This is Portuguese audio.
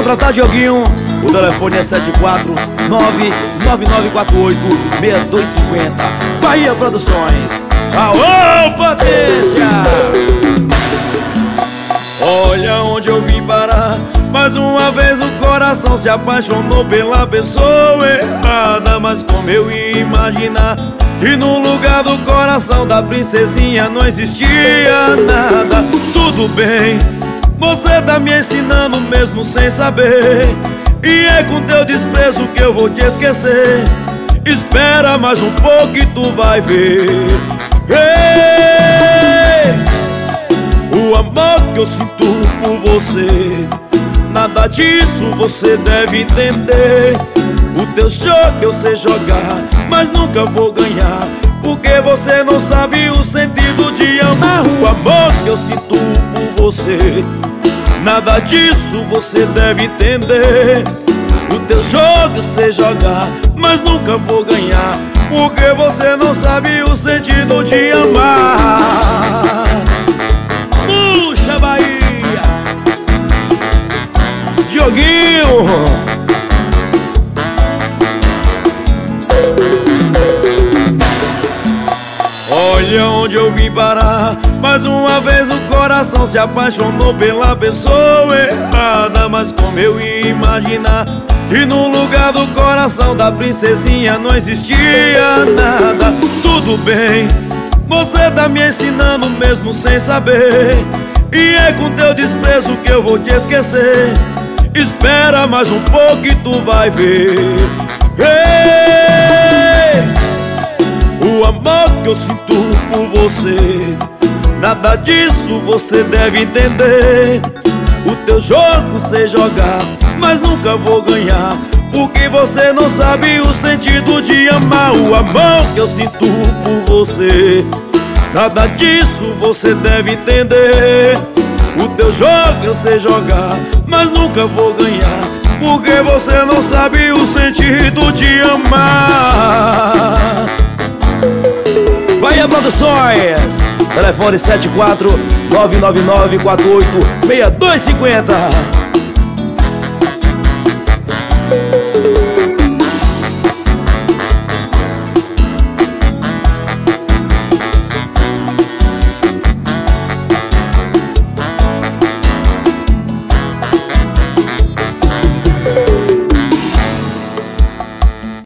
contratar Dioguinho, o telefone é 749-9948-6250. Bahia Produções. Aô, potência! Olha onde eu vim parar. Mais uma vez o coração se apaixonou pela pessoa errada. Mas como eu ia imaginar que no lugar do coração da princesinha não existia nada. Tudo bem, você tá me ensinando mesmo sem saber, e é com teu desprezo que eu vou te esquecer. Espera mais um pouco e tu vai ver. Ei, o amor que eu sinto por você, nada disso você deve entender. O teu jogo eu sei jogar, mas nunca vou ganhar, porque você não sabe o sentido de amar. O amor que eu sinto por você, nada disso você deve entender. O teu jogo eu sei jogar, mas nunca vou ganhar, porque você não sabe o sentido de amar. Puxa, Bahia! Dioguinho! Olha onde eu vim parar. Mais uma vez o coração se apaixonou pela pessoa errada. Mas como eu ia imaginar que no lugar do coração da princesinha não existia nada. Tudo bem, você tá me ensinando mesmo sem saber, e é com teu desprezo que eu vou te esquecer. Espera mais um pouco e tu vai ver. Ei, o amor que eu sinto por você, nada disso você deve entender. O teu jogo sei jogar, mas nunca vou ganhar, porque você não sabe o sentido de amar. O amor que eu sinto por você, nada disso você deve entender. O teu jogo eu sei jogar, mas nunca vou ganhar, porque você não sabe o sentido de amar. Bahia Produções, telefone 74999486250.